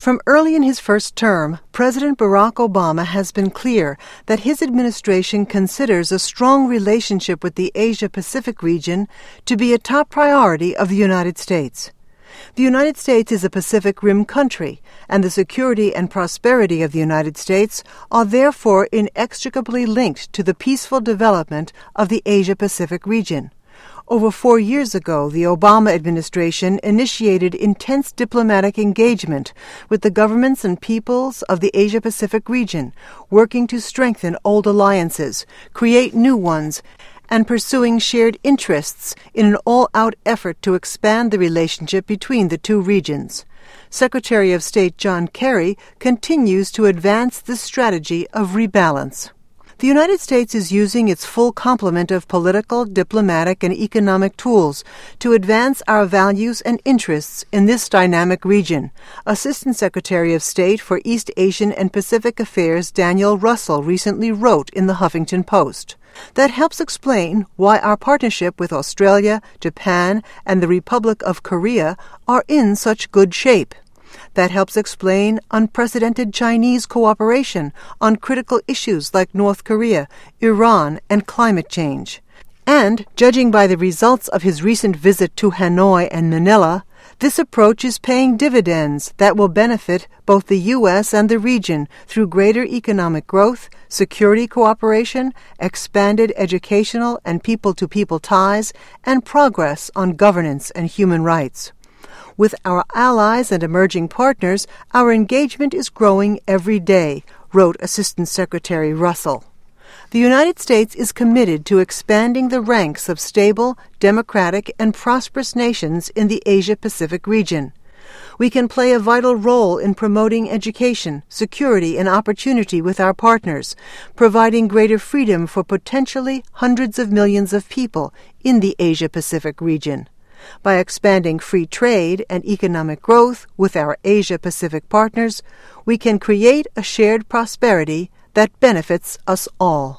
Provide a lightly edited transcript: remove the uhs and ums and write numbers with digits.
From early in his first term, President Barack Obama has been clear that his administration considers a strong relationship with the Asia-Pacific region to be a top priority of the United States. The United States is a Pacific Rim country, and the security and prosperity of the United States are therefore inextricably linked to the peaceful development of the Asia-Pacific region. Over 4 years ago, the Obama administration initiated intense diplomatic engagement with the governments and peoples of the Asia-Pacific region, working to strengthen old alliances, create new ones, and pursuing shared interests in an all-out effort to expand the relationship between the two regions. Secretary of State John Kerry continues to advance this strategy of rebalance. The United States is using its full complement of political, diplomatic, and economic tools to advance our values and interests in this dynamic region, Assistant Secretary of State for East Asian and Pacific Affairs Daniel Russell recently wrote in the Huffington Post. That helps explain why our partnership with Australia, Japan, and the Republic of Korea are in such good shape. That helps explain unprecedented Chinese cooperation on critical issues like North Korea, Iran, and climate change. And, judging by the results of his recent visit to Hanoi and Manila, this approach is paying dividends that will benefit both the U.S. and the region through greater economic growth, security cooperation, expanded educational and people-to-people ties, and progress on governance and human rights. With our allies and emerging partners, our engagement is growing every day, wrote Assistant Secretary Russell. The United States is committed to expanding the ranks of stable, democratic, and prosperous nations in the Asia-Pacific region. We can play a vital role in promoting education, security, and opportunity with our partners, providing greater freedom for potentially hundreds of millions of people in the Asia-Pacific region. By expanding free trade and economic growth with our Asia-Pacific partners, we can create a shared prosperity that benefits us all.